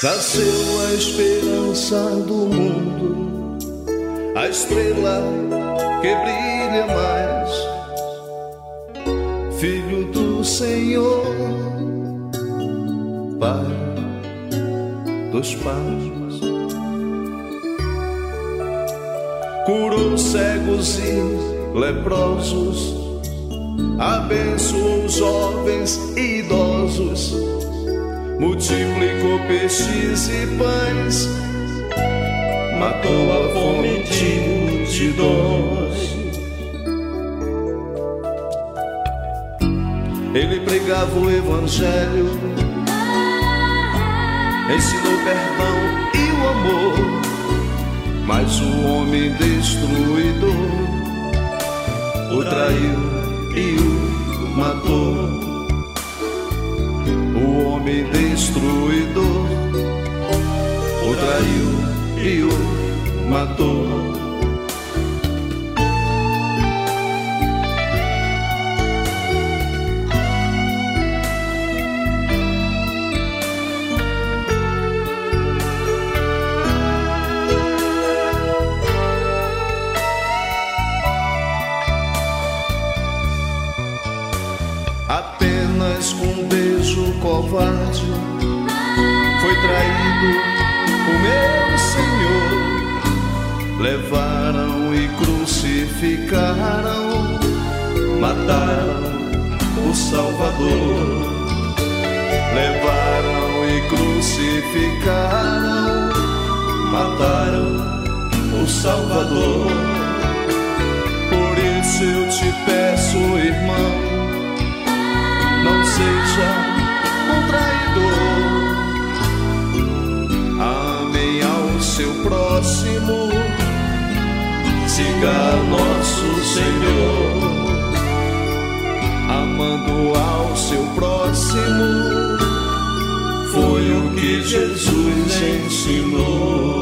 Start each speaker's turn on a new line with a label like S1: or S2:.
S1: Nasceu a esperança do mundo, a estrela que brilha mais, Filho do Senhor, Pai dos pais. Curou cegos e leprosos, abençoou jovens e idosos, multiplicou peixes e pães, matou a fome de multidões. Ele pregava o evangelho, ensinou perdão e o amor, mas o homem destruidor o traiu e o matou. O homem destruidor o traiu e o matou. Apenas com um beijo covarde foi traído o meu Senhor. Levaram e crucificaram, mataram o Salvador. Levaram e crucificaram, mataram o Salvador. Por isso eu te peço, irmão, não seja um traidor. Amem ao seu próximo, siga nosso Senhor. Amando ao seu próximo, foi o que Jesus ensinou.